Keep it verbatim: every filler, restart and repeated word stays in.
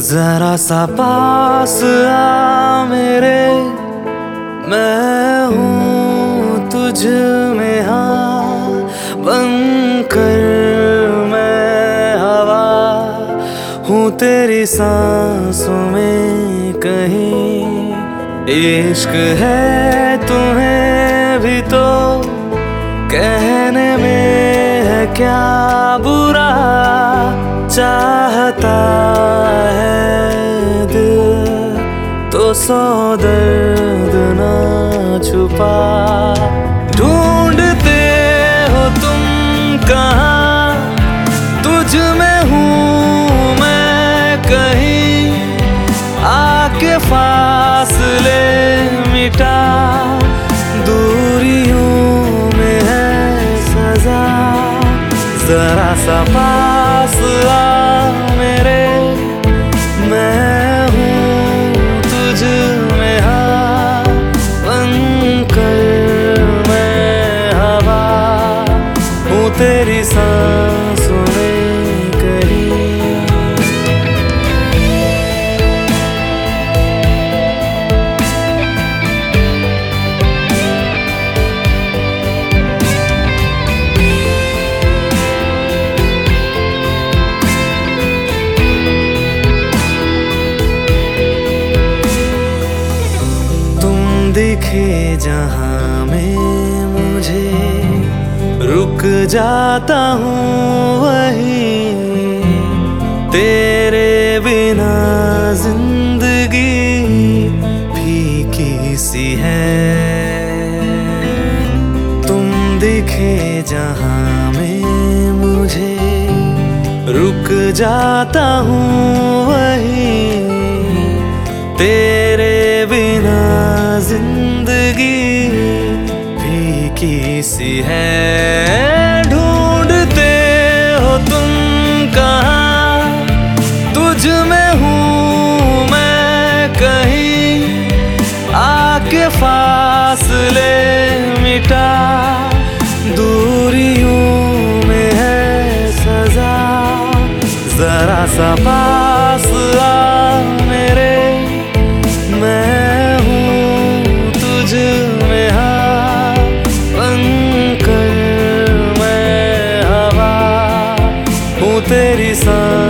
जरा सा पास आ मेरे, मैं हूँ तुझ में हाँ बनकर मैं हवा हूँ तेरी सांसों में कहीं। इश्क है तुम्हें भी तो कहने में है क्या बुरा, चाहता है दिल तो सौ दर्द ना छुपा। ढूंढते हो तुम कहाँ, तुझ में हूँ मैं कहीं, आके फासले मिटा, दूरियों में है सजा। जरा सा पास आ मेरे, मैं हूँ तुझ में हाँ बनकर मैं हवा हूँ तेरी सांसों में कहीं। दिखे जहाँ में मुझे रुक जाता हूँ वहीं, तेरे बिना जिंदगी फीकी सी है। तुम दिखे जहाँ में मुझे रुक जाता हूँ वहीं, तेरे बिना जिंदगी फीकी सी है। ढूंढते हो तुम कहाँ, तुझ में हूँ मैं कहीं, आके फासले मिटा, दूरियों में है सजा। जरा सा पास आ मेरे, मैं हूँ तुझ में हाँ बनकर मैं हवा हूँ तेरी सांस